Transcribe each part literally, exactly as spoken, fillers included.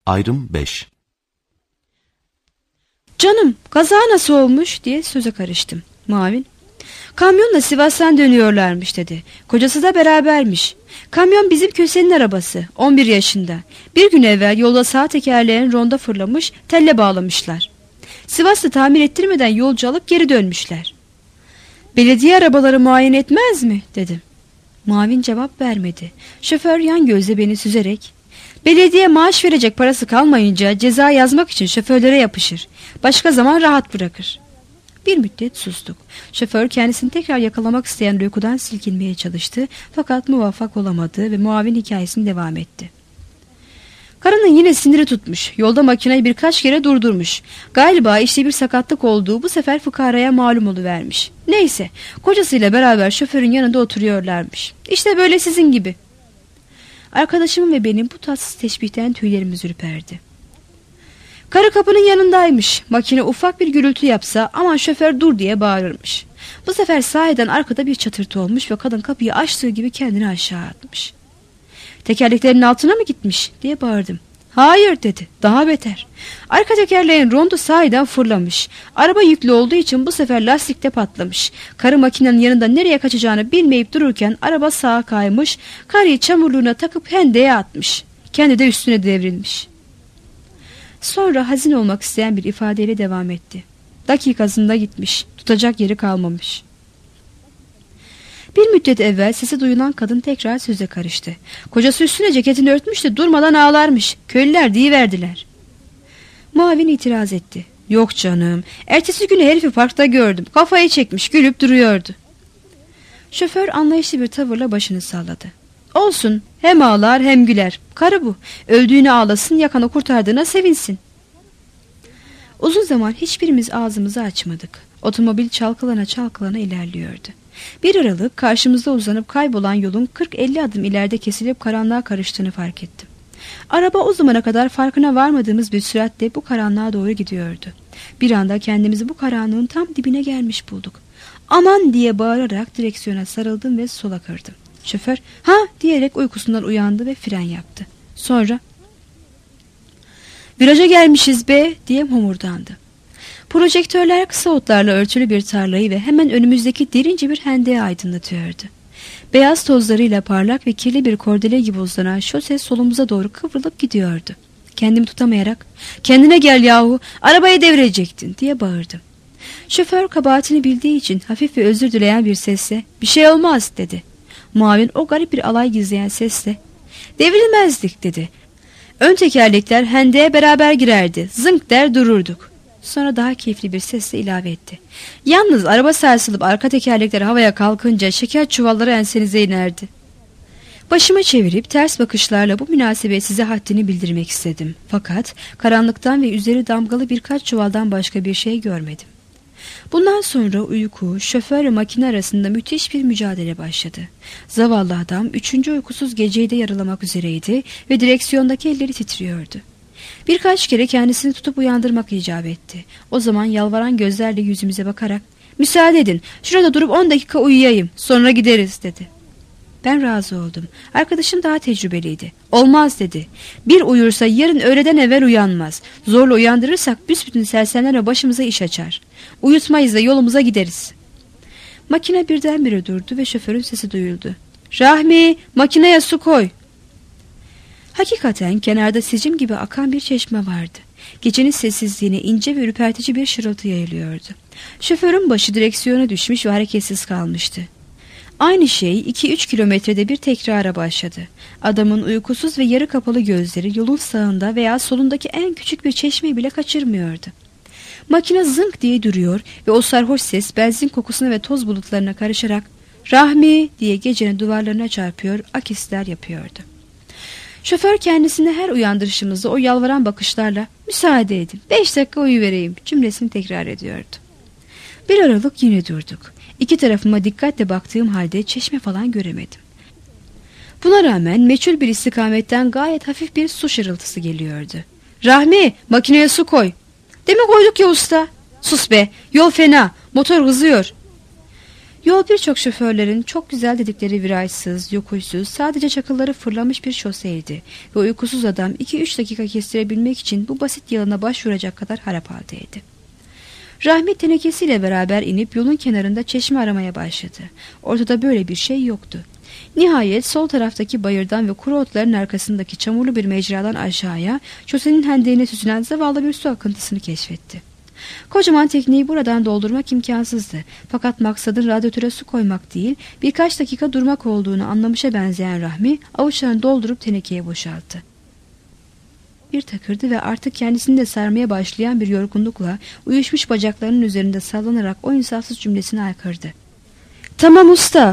Ayrım beş. Canım, kaza nasıl olmuş diye söze karıştım. Muavin, kamyonla Sivas'tan dönüyorlarmış dedi. Kocası da berabermiş. Kamyon bizim Köse'nin arabası, on bir yaşında. Bir gün evvel yolda sağ tekerleğin ronda fırlamış, telle bağlamışlar. Sivas'ta tamir ettirmeden yolcu alıp geri dönmüşler. Belediye arabaları muayene etmez mi dedim. Muavin cevap vermedi. Şoför yan gözle beni süzerek, belediye maaş verecek parası kalmayınca ceza yazmak için şoförlere yapışır. Başka zaman rahat bırakır. Bir müddet sustuk. Şoför kendisini tekrar yakalamak isteyen uykudan silkinmeye çalıştı. Fakat muvaffak olamadı ve muavin hikayesini devam etti. Karının yine siniri tutmuş. Yolda makineyi birkaç kere durdurmuş. Galiba işte bir sakatlık olduğu bu sefer fıkaraya malum oluvermiş. Neyse, kocasıyla beraber şoförün yanında oturuyorlarmış. İşte böyle sizin gibi. Arkadaşımın ve benim bu tatsız teşbihten tüylerimiz ürperdi. Karı kapının yanındaymış. Makine ufak bir gürültü yapsa aman şoför dur diye bağırırmış. Bu sefer sahiden arkada bir çatırtı olmuş ve kadın kapıyı açtığı gibi kendini aşağı atmış. Tekerleklerin altına mı gitmiş diye bağırdım. Hayır dedi, daha beter. Arka tekerleğin rondu sahiden fırlamış. Araba yüklü olduğu için bu sefer lastikte patlamış. Karı makinenin yanında nereye kaçacağını bilmeyip dururken araba sağa kaymış. Karıyı çamurluğuna takıp hendeye atmış. Kendi de üstüne devrilmiş. Sonra hazin olmak isteyen bir ifadeyle devam etti. Dakikasında gitmiş, tutacak yeri kalmamış. Bir müddet evvel sesi duyulan kadın tekrar söze karıştı. Kocası üstüne ceketini örtmüş de durmadan ağlarmış. Köylüler deyiverdiler. Muavin itiraz etti. Yok canım, ertesi günü herifi parkta gördüm. Kafayı çekmiş, gülüp duruyordu. Şoför anlayışlı bir tavırla başını salladı. Olsun, hem ağlar hem güler. Karı bu. Öldüğüne ağlasın, yakanı kurtardığına sevinsin. Uzun zaman hiçbirimiz ağzımızı açmadık. Otomobil çalkalana çalkalana ilerliyordu. Bir aralık karşımızda uzanıp kaybolan yolun kırk elli adım ileride kesilip karanlığa karıştığını fark ettim. Araba o zamana kadar farkına varmadığımız bir süratle bu karanlığa doğru gidiyordu. Bir anda kendimizi bu karanlığın tam dibine gelmiş bulduk. Aman diye bağırarak direksiyona sarıldım ve sola kırdım. Şoför ha diyerek uykusundan uyandı ve fren yaptı. Sonra viraja gelmişiz be diye homurdandı. Projektörler kısa otlarla örtülü bir tarlayı ve hemen önümüzdeki derince bir hendeği aydınlatıyordu. Beyaz tozlarıyla parlak ve kirli bir kordele gibi uzanan şose solumuza doğru kıvrılıp gidiyordu. Kendimi tutamayarak kendine gel yahu, arabayı devirecektin diye bağırdım. Şoför kabahatini bildiği için hafif ve özür dileyen bir sesle bir şey olmaz dedi. Muavin o garip bir alay gizleyen sesle devrilmezdik dedi. Ön tekerlekler hendeğe beraber girerdi, zınk der dururduk. Sonra daha keyifli bir sesle ilave etti. Yalnız araba sarsılıp arka tekerlekler havaya kalkınca şeker çuvalları ensenize inerdi. Başımı çevirip ters bakışlarla bu münasebet size haddini bildirmek istedim. Fakat karanlıktan ve üzeri damgalı birkaç çuvaldan başka bir şey görmedim. Bundan sonra uyku, şoför ve makine arasında müthiş bir mücadele başladı. Zavallı adam üçüncü uykusuz geceyi de yaralamak üzereydi ve direksiyondaki elleri titriyordu. Birkaç kere kendisini tutup uyandırmak icap etti. O zaman yalvaran gözlerle yüzümüze bakarak müsaade edin, şurada durup on dakika uyuyayım, sonra gideriz dedi. Ben razı oldum. Arkadaşım daha tecrübeliydi. Olmaz dedi. Bir uyursa yarın öğleden evvel uyanmaz. Zorla uyandırırsak büsbütün sersemlerle başımıza iş açar. Uyutmayız da yolumuza gideriz. Makine birdenbire durdu ve şoförün sesi duyuldu. Rahmi, makineye su koy. Hakikaten kenarda sicim gibi akan bir çeşme vardı. Gecenin sessizliğine ince ve ürpertici bir şırıltı yayılıyordu. Şoförün başı direksiyona düşmüş ve hareketsiz kalmıştı. Aynı şey iki üç kilometrede bir tekrara başladı. Adamın uykusuz ve yarı kapalı gözleri yolun sağında veya solundaki en küçük bir çeşmeyi bile kaçırmıyordu. Makine zınk diye duruyor ve o sarhoş ses benzin kokusuna ve toz bulutlarına karışarak Rahmi diye gecenin duvarlarına çarpıyor, akisler yapıyordu. Şoför kendisine her uyandırışımızda o yalvaran bakışlarla müsaade edin, beş dakika uyuvereyim cümlesini tekrar ediyordu. Bir aralık yine durduk. İki tarafıma dikkatle baktığım halde çeşme falan göremedim. Buna rağmen meçhul bir istikametten gayet hafif bir su şırıltısı geliyordu. Rahmi, makineye su koy. Demin koyduk ya usta. Sus be, yol fena, motor hızıyor. Yol birçok şoförlerin çok güzel dedikleri virajsız, yokuşsuz, sadece çakılları fırlamış bir şoseydi ve uykusuz adam iki üç dakika kestirebilmek için bu basit yalına başvuracak kadar harap haldeydi. Rahmi tenekesiyle beraber inip yolun kenarında çeşme aramaya başladı. Ortada böyle bir şey yoktu. Nihayet sol taraftaki bayırdan ve kuru otların arkasındaki çamurlu bir mecradan aşağıya şosenin hendeğine süzülen zavallı bir su akıntısını keşfetti. Kocaman tekneyi buradan doldurmak imkansızdı. Fakat maksadın radyatöre su koymak değil, birkaç dakika durmak olduğunu anlamışa benzeyen Rahmi avuçlarını doldurup tenekeye boşalttı. Bir takırdı ve artık kendisini de sarmaya başlayan bir yorgunlukla uyuşmuş bacaklarının üzerinde sallanarak o insafsız cümlesini haykırdı. "Tamam usta."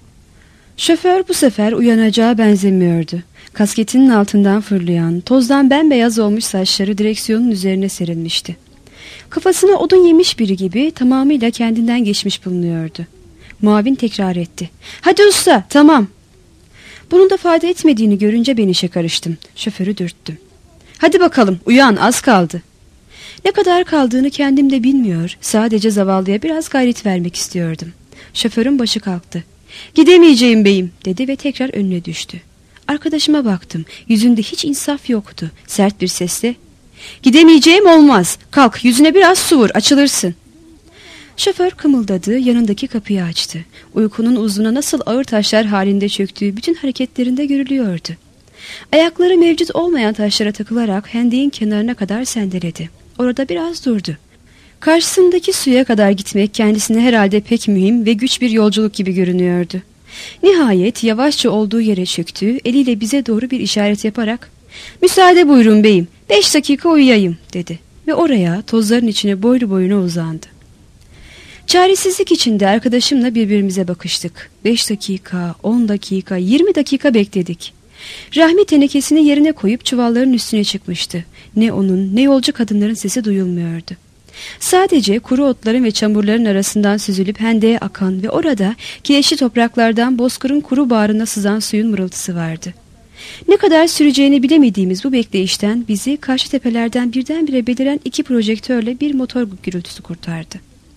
Şoför bu sefer uyanacağı benzemiyordu. Kasketinin altından fırlayan, tozdan bembeyaz olmuş saçları direksiyonun üzerine serilmişti. Kafasına odun yemiş biri gibi tamamıyla kendinden geçmiş bulunuyordu. Muavin tekrar etti. "Hadi usta, tamam." Bunun da fayda etmediğini görünce ben işe karıştım. Şoförü dürttüm. "Hadi bakalım, uyan, az kaldı." Ne kadar kaldığını kendim de bilmiyor, sadece zavallıya biraz gayret vermek istiyordum. Şoförün başı kalktı. "Gidemeyeceğim beyim," dedi ve tekrar önüne düştü. Arkadaşıma baktım, yüzünde hiç insaf yoktu. Sert bir sesle, "Gidemeyeceğim olmaz, kalk, yüzüne biraz su vur, açılırsın." Şoför kımıldadı, yanındaki kapıyı açtı. Uykunun uzuna nasıl ağır taşlar halinde çöktüğü bütün hareketlerinde görülüyordu. Ayakları mevcut olmayan taşlara takılarak hendeğin kenarına kadar sendeledi. Orada biraz durdu. Karşısındaki suya kadar gitmek kendisine herhalde pek mühim ve güç bir yolculuk gibi görünüyordu. Nihayet yavaşça olduğu yere çöktü, eliyle bize doğru bir işaret yaparak "Müsaade buyurun beyim, beş dakika uyuyayım," dedi ve oraya tozların içine boylu boyuna uzandı. Çaresizlik içinde arkadaşımla birbirimize bakıştık. Beş dakika, on dakika, yirmi dakika bekledik. Rahmi tenekesini yerine koyup çuvalların üstüne çıkmıştı. Ne onun ne yolcu kadınların sesi duyulmuyordu. Sadece kuru otların ve çamurların arasından süzülüp hendeğe akan ve orada kireçli topraklardan bozkırın kuru bağrına sızan suyun mırıltısı vardı. Ne kadar süreceğini bilemediğimiz bu bekleyişten bizi karşı tepelerden birdenbire beliren iki projektörle bir motor gürültüsü kurtardı.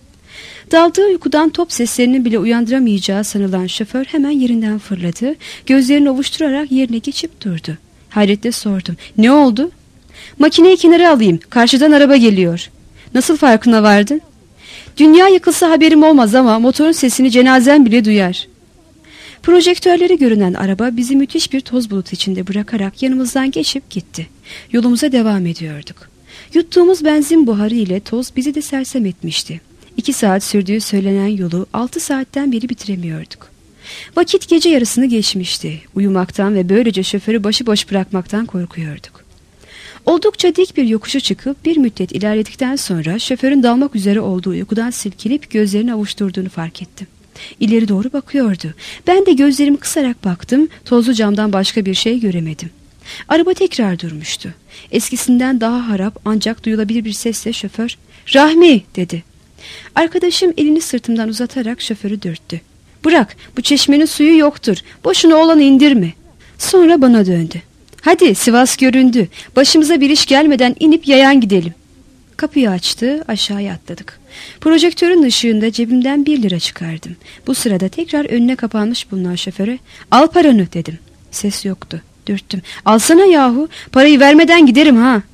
Daldığı uykudan top seslerinin bile uyandıramayacağı sanılan şoför hemen yerinden fırladı, gözlerini ovuşturarak yerine geçip durdu. Hayretle sordum. "Ne oldu?" "Makineyi kenara alayım, karşıdan araba geliyor." "Nasıl farkına vardın?" "Dünya yıkılsa haberim olmaz ama motorun sesini cenazen bile duyar." Projektörleri görünen araba bizi müthiş bir toz bulutu içinde bırakarak yanımızdan geçip gitti. Yolumuza devam ediyorduk. Yuttuğumuz benzin buharı ile toz bizi de sersem etmişti. İki saat sürdüğü söylenen yolu altı saatten beri bitiremiyorduk. Vakit gece yarısını geçmişti. Uyumaktan ve böylece şoförü başıboş bırakmaktan korkuyorduk. Oldukça dik bir yokuşu çıkıp bir müddet ilerledikten sonra şoförün dalmak üzere olduğu uykudan silkinip gözlerini avuşturduğunu fark ettim. İleri doğru bakıyordu. Ben de gözlerimi kısarak baktım, tozlu camdan başka bir şey göremedim. Araba tekrar durmuştu. Eskisinden daha harap ancak duyulabilir bir sesle şoför "Rahmi!" dedi. Arkadaşım elini sırtımdan uzatarak şoförü dürttü. "Bırak, bu çeşmenin suyu yoktur, boşuna olanı indirme." Sonra bana döndü. "Hadi, Sivas göründü, başımıza bir iş gelmeden inip yayan gidelim." Kapıyı açtı, aşağıya atladık. Projektörün ışığında cebimden bir lira çıkardım. Bu sırada tekrar önüne kapanmış bulunan şoföre "Al paranı," dedim. Ses yoktu. Dürttüm. "Alsana yahu, parayı vermeden giderim ha."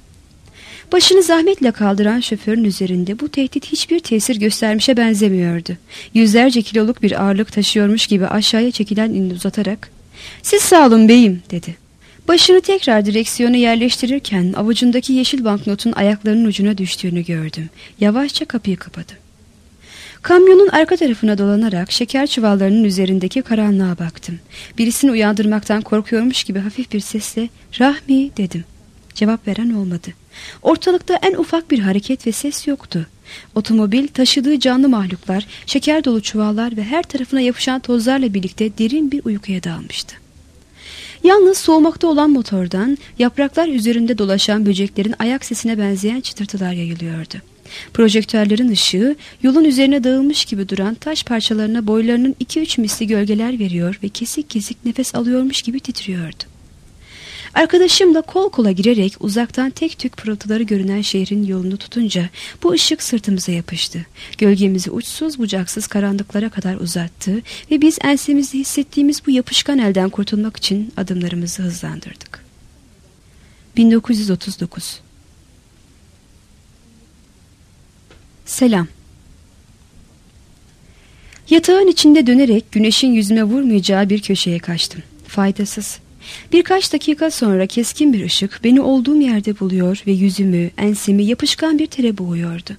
Başını zahmetle kaldıran şoförün üzerinde bu tehdit hiçbir tesir göstermişe benzemiyordu. Yüzlerce kiloluk bir ağırlık taşıyormuş gibi aşağıya çekilen elini uzatarak "Siz sağ olun beyim," dedi. Başını tekrar direksiyona yerleştirirken avucundaki yeşil banknotun ayaklarının ucuna düştüğünü gördüm. Yavaşça kapıyı kapadı. Kamyonun arka tarafına dolanarak şeker çuvallarının üzerindeki karanlığa baktım. Birisini uyandırmaktan korkuyormuş gibi hafif bir sesle "Rahmi," dedim. Cevap veren olmadı. Ortalıkta en ufak bir hareket ve ses yoktu. Otomobil taşıdığı canlı mahluklar, şeker dolu çuvallar ve her tarafına yapışan tozlarla birlikte derin bir uykuya dalmıştı. Yalnız soğumakta olan motordan yapraklar üzerinde dolaşan böceklerin ayak sesine benzeyen çıtırtılar yayılıyordu. Projektörlerin ışığı yolun üzerine dağılmış gibi duran taş parçalarına boylarının iki üç misli gölgeler veriyor ve kesik kesik nefes alıyormuş gibi titriyordu. Arkadaşımla kol kola girerek uzaktan tek tük pırıltıları görünen şehrin yolunu tutunca bu ışık sırtımıza yapıştı. Gölgemizi uçsuz bucaksız karanlıklara kadar uzattı ve biz ensemizde hissettiğimiz bu yapışkan elden kurtulmak için adımlarımızı hızlandırdık. bin dokuz yüz otuz dokuz Selam. Yatağın içinde dönerek güneşin yüzüme vurmayacağı bir köşeye kaçtım. Faydasız. Birkaç dakika sonra keskin bir ışık beni olduğum yerde buluyor ve yüzümü, ensemi yapışkan bir tere boğuyordu.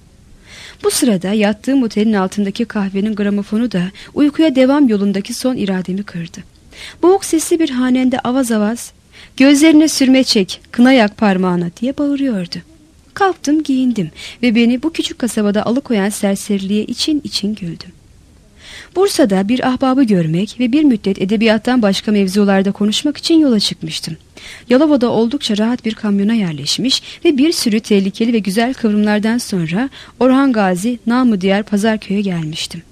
Bu sırada yattığım otelin altındaki kahvenin gramofonu da uykuya devam yolundaki son irademi kırdı. Boğuk sesli bir hanende avaz avaz "Gözlerine sürme çek, kına yak parmağına" diye bağırıyordu. Kalktım, giyindim ve beni bu küçük kasabada alıkoyan serseriliğe için için güldüm. Bursa'da bir ahbabı görmek ve bir müddet edebiyattan başka mevzularda konuşmak için yola çıkmıştım. Yalova'da oldukça rahat bir kamyona yerleşmiş ve bir sürü tehlikeli ve güzel kıvrımlardan sonra Orhan Gazi, namı diğer Pazarköy'e gelmiştim.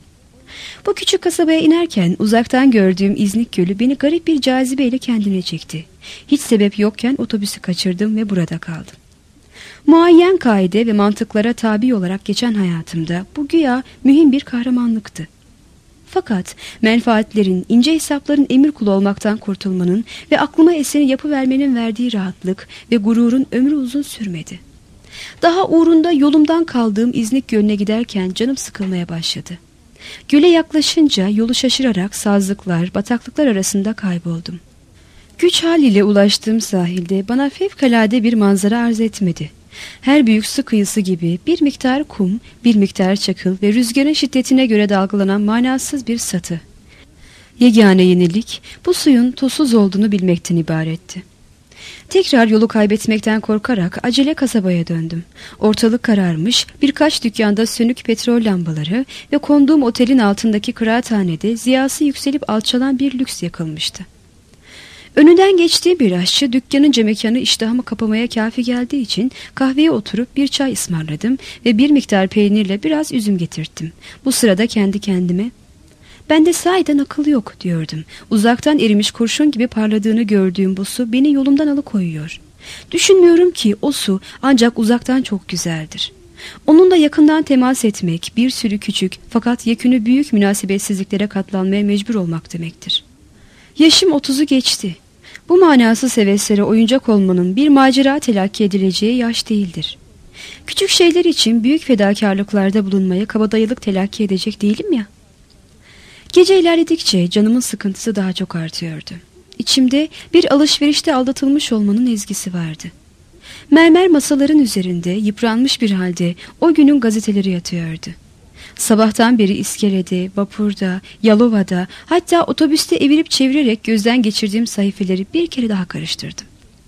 Bu küçük kasabaya inerken uzaktan gördüğüm İznik Gölü beni garip bir cazibeyle kendine çekti. Hiç sebep yokken otobüsü kaçırdım ve burada kaldım. Muayyen kaide ve mantıklara tabi olarak geçen hayatımda bu güya mühim bir kahramanlıktı. Fakat menfaatlerin, ince hesapların emir kulu olmaktan kurtulmanın ve aklıma eseni yapıvermenin verdiği rahatlık ve gururun ömrü uzun sürmedi. Daha uğrunda yolumdan kaldığım İznik Gölü'ne giderken canım sıkılmaya başladı. Göle yaklaşınca yolu şaşırarak sazlıklar, bataklıklar arasında kayboldum. Güç haliyle ulaştığım sahilde bana fevkalade bir manzara arz etmedi. Her büyük su kıyısı gibi bir miktar kum, bir miktar çakıl ve rüzgarın şiddetine göre dalgalanan manasız bir satı. Yegane yenilik bu suyun tuzsuz olduğunu bilmekten ibaretti. Tekrar yolu kaybetmekten korkarak acele kasabaya döndüm. Ortalık kararmış, birkaç dükkanda sönük petrol lambaları ve konduğum otelin altındaki kıraathanede ziyası yükselip alçalan bir lüks yakılmıştı. Önünden geçtiği bir aşçı dükkanın camekanı iştahımı kapamaya kafi geldiği için kahveye oturup bir çay ısmarladım ve bir miktar peynirle biraz üzüm getirttim. Bu sırada kendi kendime "Bende sahiden akıl yok" diyordum. Uzaktan erimiş kurşun gibi parladığını gördüğüm bu su beni yolumdan alıkoyuyor. Düşünmüyorum ki o su ancak uzaktan çok güzeldir. Onunla yakından temas etmek bir sürü küçük fakat yekünü büyük münasebetsizliklere katlanmaya mecbur olmak demektir. Yaşım otuzu geçti. Bu manasız heveslere oyuncak olmanın bir macera telakki edileceği yaş değildir. Küçük şeyler için büyük fedakarlıklarda bulunmaya kabadayılık telakki edecek değilim ya. Gece ilerledikçe canımın sıkıntısı daha çok artıyordu. İçimde bir alışverişte aldatılmış olmanın ezgisi vardı. Mermer masaların üzerinde yıpranmış bir halde o günün gazeteleri yatıyordu. Sabahtan beri iskelede, vapurda, Yalova'da, hatta otobüste evirip çevirerek gözden geçirdiğim sayfeleri bir kere daha karıştırdım.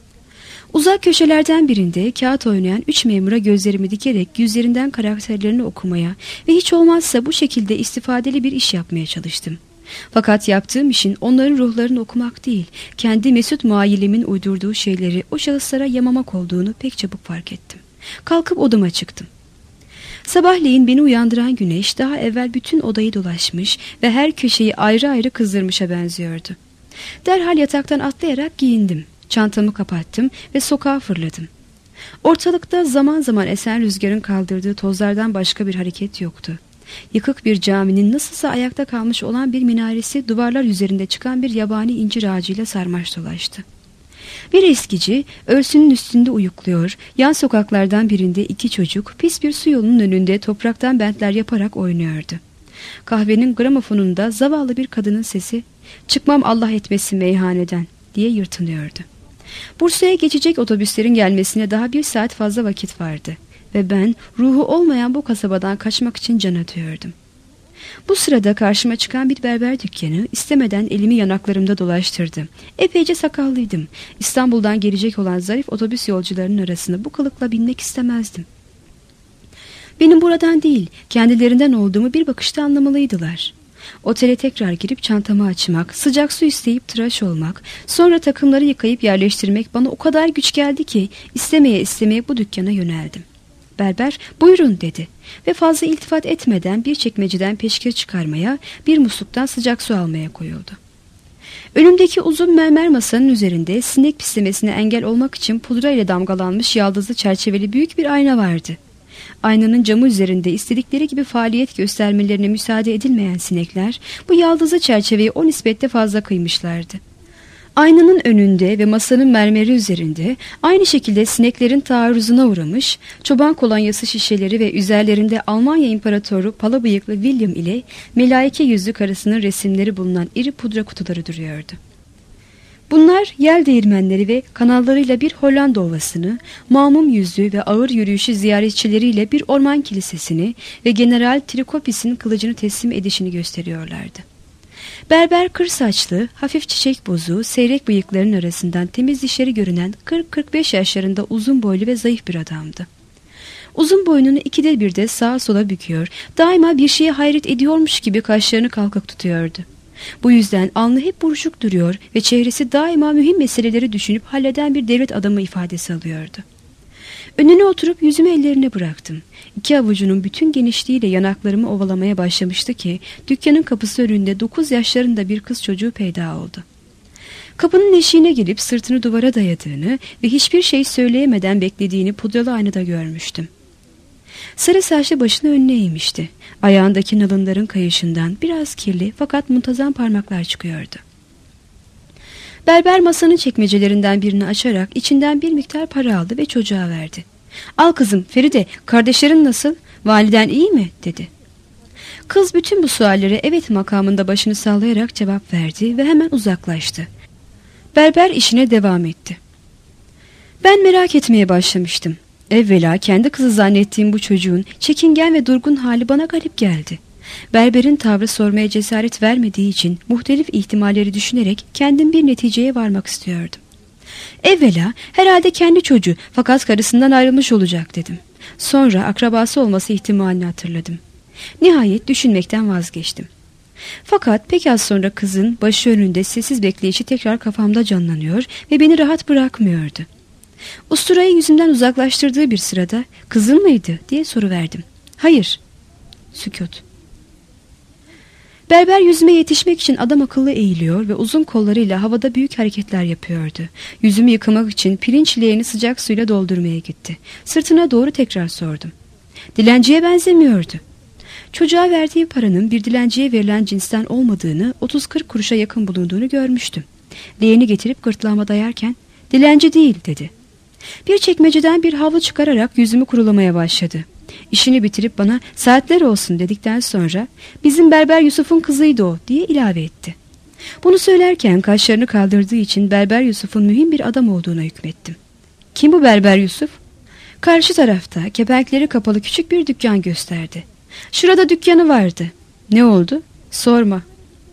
Uzak köşelerden birinde kağıt oynayan üç memura gözlerimi dikerek yüzlerinden karakterlerini okumaya ve hiç olmazsa bu şekilde istifadeli bir iş yapmaya çalıştım. Fakat yaptığım işin onların ruhlarını okumak değil, kendi mesut muayilemin uydurduğu şeyleri o şahıslara yamamak olduğunu pek çabuk fark ettim. Kalkıp odama çıktım. Sabahleyin beni uyandıran güneş daha evvel bütün odayı dolaşmış ve her köşeyi ayrı ayrı kızdırmışa benziyordu. Derhal yataktan atlayarak giyindim. Çantamı kapattım ve sokağa fırladım. Ortalıkta zaman zaman esen rüzgarın kaldırdığı tozlardan başka bir hareket yoktu. Yıkık bir caminin nasılsa ayakta kalmış olan bir minaresi duvarlar üzerinde çıkan bir yabani incir ağacıyla sarmaş dolaştı. Bir eskici örsünün üstünde uyukluyor, yan sokaklardan birinde iki çocuk pis bir su yolunun önünde topraktan bentler yaparak oynuyordu. Kahvenin gramofonunda zavallı bir kadının sesi "Çıkmam Allah etmesin meyhaneden" diye yırtınıyordu. Bursa'ya geçecek otobüslerin gelmesine daha bir saat fazla vakit vardı ve ben ruhu olmayan bu kasabadan kaçmak için can atıyordum. Bu sırada karşıma çıkan bir berber dükkanı istemeden elimi yanaklarımda dolaştırdım. Epeyce sakallıydım. İstanbul'dan gelecek olan zarif otobüs yolcularının arasına bu kılıkla binmek istemezdim. Benim buradan değil, kendilerinden olduğumu bir bakışta anlamalıydılar. Otele tekrar girip çantamı açmak, sıcak su isteyip tıraş olmak, sonra takımları yıkayıp yerleştirmek bana o kadar güç geldi ki istemeye istemeye bu dükkana yöneldim. Berber "Buyurun" dedi ve fazla iltifat etmeden bir çekmeceden peşkir çıkarmaya, bir musluktan sıcak su almaya koyuldu. Önümdeki uzun mermer masanın üzerinde sinek pislemesine engel olmak için pudra ile damgalanmış yaldızlı çerçeveli büyük bir ayna vardı. Aynanın camı üzerinde istedikleri gibi faaliyet göstermelerine müsaade edilmeyen sinekler bu yaldızlı çerçeveyi o nispette fazla kıymışlardı. Aynanın önünde ve masanın mermeri üzerinde aynı şekilde sineklerin taarruzuna uğramış, çoban kolonyası şişeleri ve üzerlerinde Almanya İmparatoru pala bıyıklı William ile melaike yüzlü karısının resimleri bulunan iri pudra kutuları duruyordu. Bunlar yel değirmenleri ve kanallarıyla bir Hollanda ovasını, mamum yüzlü ve ağır yürüyüşü ziyaretçileriyle bir orman kilisesini ve General Trikopis'in kılıcını teslim edişini gösteriyorlardı. Berber kır saçlı, hafif çiçek bozu, seyrek bıyıkların arasından temiz dişleri görünen kırk kırk beş yaşlarında uzun boylu ve zayıf bir adamdı. Uzun boynunu ikide bir de sağa sola büküyor, daima bir şeye hayret ediyormuş gibi kaşlarını kalkık tutuyordu. Bu yüzden alnı hep buruşuk duruyor ve çehresi daima mühim meseleleri düşünüp halleden bir devlet adamı ifadesi alıyordu. Önüne oturup yüzümü ellerine bıraktım. İki avucunun bütün genişliğiyle yanaklarımı ovalamaya başlamıştı ki dükkanın kapısı önünde dokuz yaşlarında bir kız çocuğu peyda oldu. Kapının eşiğine gelip sırtını duvara dayadığını ve hiçbir şey söyleyemeden beklediğini pudralı aynada görmüştüm. Sarı saçlı başını önüne eğmişti. Ayağındaki nalınların kayışından biraz kirli fakat muntazam parmaklar çıkıyordu. Berber masanın çekmecelerinden birini açarak içinden bir miktar para aldı ve çocuğa verdi. "Al kızım, Feride, kardeşlerin nasıl? Validen iyi mi?" dedi. Kız bütün bu suallere evet makamında başını sallayarak cevap verdi ve hemen uzaklaştı. Berber işine devam etti. Ben merak etmeye başlamıştım. Evvela kendi kızı zannettiğim bu çocuğun çekingen ve durgun hali bana garip geldi. Berberin tavrı sormaya cesaret vermediği için muhtelif ihtimalleri düşünerek kendim bir neticeye varmak istiyordum. Evvela herhalde kendi çocuğu fakat karısından ayrılmış olacak dedim. Sonra akrabası olması ihtimalini hatırladım. Nihayet düşünmekten vazgeçtim. Fakat pek az sonra kızın başı önünde sessiz bekleyişi tekrar kafamda canlanıyor ve beni rahat bırakmıyordu. Usturayı yüzümden uzaklaştırdığı bir sırada "Kızın mıydı?" diye soruverdim. "Hayır." Sükût. Berber yüzüme yetişmek için adam akıllı eğiliyor ve uzun kollarıyla havada büyük hareketler yapıyordu. Yüzümü yıkamak için pirinç leğeni sıcak suyla doldurmaya gitti. Sırtına doğru tekrar sordum. Dilenciye benzemiyordu. Çocuğa verdiği paranın bir dilenciye verilen cinsten olmadığını, otuz kırk kuruşa yakın bulunduğunu görmüştüm. Leğeni getirip gırtlağıma dayarken "Dilenci değil," dedi. Bir çekmeceden bir havlu çıkararak yüzümü kurulamaya başladı. İşini bitirip bana "Saatler olsun," dedikten sonra "Bizim Berber Yusuf'un kızıydı o," diye ilave etti. Bunu söylerken kaşlarını kaldırdığı için Berber Yusuf'un mühim bir adam olduğuna hükmettim. "Kim bu Berber Yusuf?" Karşı tarafta kepenkleri kapalı küçük bir dükkan gösterdi. "Şurada dükkanı vardı." "Ne oldu?" "Sorma."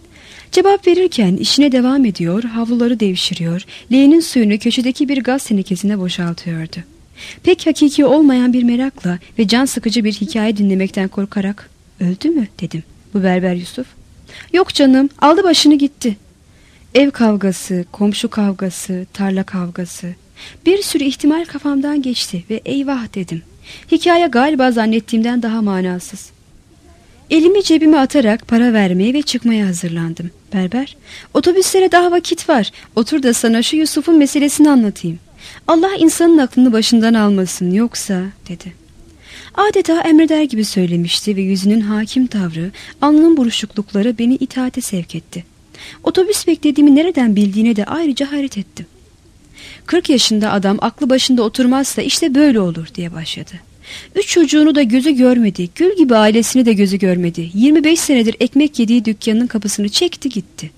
Cevap verirken işine devam ediyor, havluları devşiriyor, leğenin suyunu köşedeki bir gaz tenekesine boşaltıyordu. Pek hakiki olmayan bir merakla ve can sıkıcı bir hikaye dinlemekten korkarak "Öldü mü?" dedim. "Bu Berber Yusuf?" "Yok canım, aldı başını gitti." Ev kavgası, komşu kavgası, tarla kavgası. Bir sürü ihtimal kafamdan geçti ve eyvah dedim. Hikaye galiba zannettiğimden daha manasız. Elimi cebime atarak para vermeye ve çıkmaya hazırlandım. Berber, "Otobüslere daha vakit var. Otur da sana şu Yusuf'un meselesini anlatayım. Allah insanın aklını başından almasın yoksa," dedi. Adeta emreder gibi söylemişti ve yüzünün hakim tavrı, alnının buruşuklukları beni itaate sevk etti. Otobüs beklediğimi nereden bildiğine de ayrıca hayret ettim. Kırk yaşında adam aklı başında oturmazsa işte böyle olur diye başladı. Üç çocuğunu da gözü görmedi, gül gibi ailesini de gözü görmedi. yirmi beş senedir ekmek yediği dükkanın kapısını çekti gitti.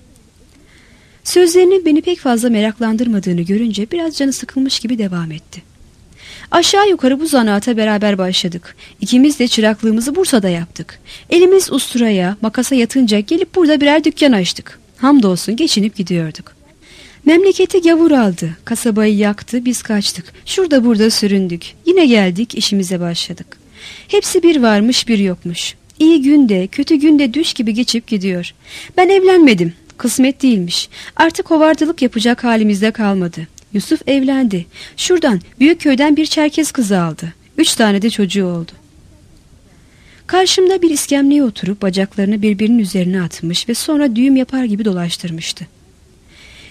Sözlerinin beni pek fazla meraklandırmadığını görünce biraz canı sıkılmış gibi devam etti. "Aşağı yukarı bu zanaata beraber başladık. İkimiz de çıraklığımızı Bursa'da yaptık. Elimiz usturaya, makasa yatınca gelip burada birer dükkan açtık. Hamdolsun geçinip gidiyorduk. Memleketi gavur aldı, kasabayı yaktı, biz kaçtık. Şurada burada süründük. Yine geldik, işimize başladık. Hepsi bir varmış bir yokmuş. İyi günde, kötü günde düş gibi geçip gidiyor. Ben evlenmedim, kısmet değilmiş. Artık hovardılık yapacak halimizde kalmadı. Yusuf evlendi. Şuradan, Büyükköy'den bir Çerkez kızı aldı. Üç tane de çocuğu oldu." Karşımda bir iskemleye oturup bacaklarını birbirinin üzerine atmış ve sonra düğüm yapar gibi dolaştırmıştı.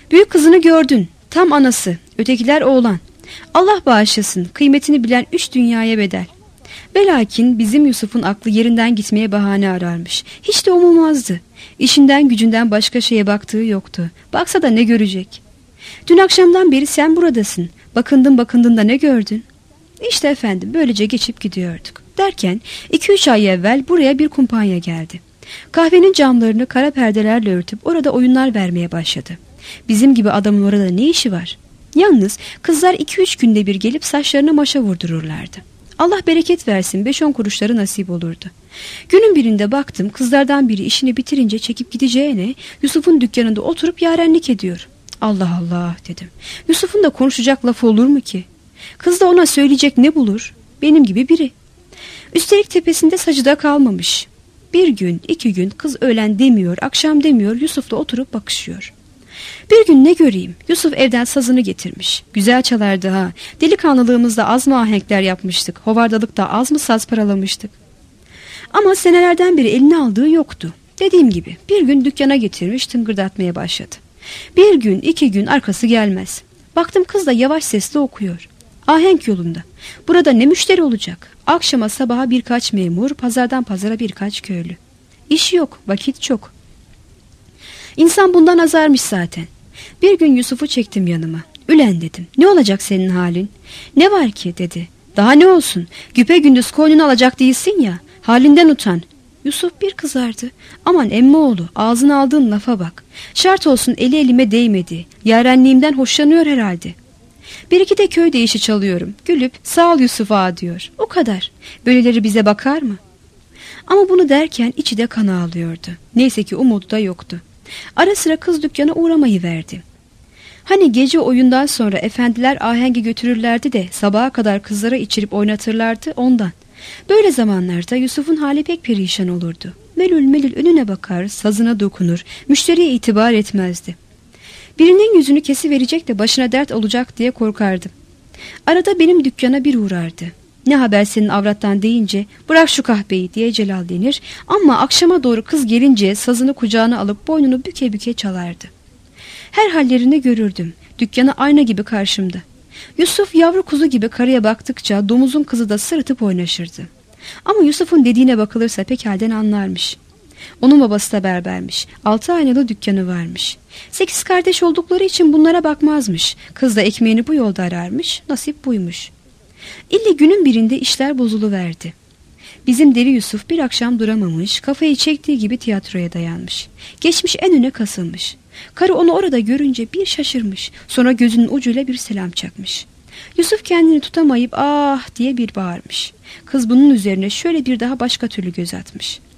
Büyük kızını gördün, tam anası, ötekiler oğlan. Allah bağışlasın, kıymetini bilen üç dünyaya bedel. Ve lakin bizim Yusuf'un aklı yerinden gitmeye bahane ararmış. Hiç de umulmazdı. İşinden gücünden başka şeye baktığı yoktu. Baksa da ne görecek? Dün akşamdan beri sen buradasın. Bakındın bakındın da ne gördün? İşte efendim, böylece geçip gidiyorduk. Derken iki üç ay evvel buraya bir kumpanya geldi. Kahvenin camlarını kara perdelerle örtüp orada oyunlar vermeye başladı. Bizim gibi adamın orada ne işi var? Yalnız kızlar iki üç günde bir gelip saçlarına maşa vurdururlardı. Allah bereket versin, beş on kuruşları nasip olurdu. Günün birinde baktım, kızlardan biri işini bitirince çekip gideceğine Yusuf'un dükkanında oturup yarenlik ediyor. Allah Allah dedim. Yusuf'un da konuşacak lafı olur mu ki? Kız da ona söyleyecek ne bulur? Benim gibi biri. Üstelik tepesinde sacıda kalmamış. Bir gün, iki gün kız öğlen demiyor, akşam demiyor, Yusuf'la oturup bakışıyor. Bir gün ne göreyim, Yusuf evden sazını getirmiş. Güzel çalardı ha. Delikanlılığımızda az mı ahenkler yapmıştık, hovardalıkta az mı saz paralamıştık. Ama senelerden beri eline aldığı yoktu. Dediğim gibi bir gün dükkana getirmiş, tıngırdatmaya başladı. Bir gün, iki gün arkası gelmez. Baktım kız da yavaş sesle okuyor. Ahenk yolunda. Burada ne müşteri olacak? Akşama sabaha birkaç memur, pazardan pazara birkaç köylü. İş yok, vakit çok. İnsan bundan azarmış zaten. Bir gün Yusuf'u çektim yanıma. Ülen dedim, ne olacak senin halin? Ne var ki dedi. Daha ne olsun, güpe gündüz koynunu alacak değilsin ya, halinden utan. Yusuf bir kızardı. Aman emmoğlu, ağzına aldığın lafa bak. Şart olsun eli elime değmedi. Yarenliğimden hoşlanıyor herhalde. Bir iki de köyde işi çalıyorum. Gülüp sağ ol Yusuf ağa diyor. O kadar. Böyleleri bize bakar mı? Ama bunu derken içi de kan ağlıyordu. Neyse ki umudu da yoktu. Ara sıra kız dükkana uğramayı verdi. Hani gece oyundan sonra efendiler ahengi götürürlerdi de sabaha kadar kızlara içirip oynatırlardı ondan. Böyle zamanlarda Yusuf'un hali pek perişan olurdu. Melül melül önüne bakar, sazına dokunur, müşteriye itibar etmezdi. Birinin yüzünü kesiverecek de başına dert olacak diye korkardım. Arada benim dükkana bir uğrardı. Ne haber senin avrattan deyince bırak şu kahveyi diye celallenir ama akşama doğru kız gelince sazını kucağına alıp boynunu büke büke çalardı. Her hallerini görürdüm. Dükkanı ayna gibi karşımda. Yusuf yavru kuzu gibi karıya baktıkça domuzun kızı da sırıtıp oynaşırdı. Ama Yusuf'un dediğine bakılırsa pek halden anlarmış. Onun babası da berbermiş. Altı aynalı dükkanı varmış. Sekiz kardeş oldukları için bunlara bakmazmış. Kız da ekmeğini bu yolda ararmış. Nasip buymuş. İlle günün birinde işler bozuluverdi. Bizim deli Yusuf bir akşam duramamış, kafayı çektiği gibi tiyatroya dayanmış. Geçmiş en öne kasılmış. Karı onu orada görünce bir şaşırmış. Sonra gözünün ucuyla bir selam çakmış. Yusuf kendini tutamayıp ah diye bir bağırmış. Kız bunun üzerine şöyle bir daha başka türlü göz atmış.